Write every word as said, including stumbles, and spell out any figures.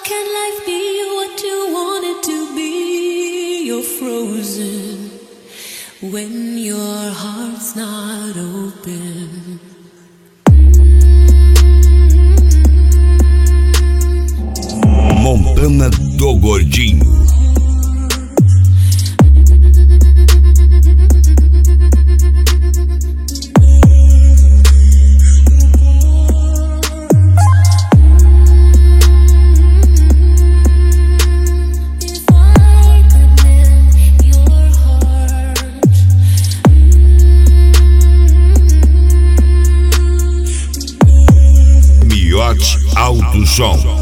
can life be what you want it to be? You're frozen when your heart's not open. Montana do Gordinho. Miote Alto Som.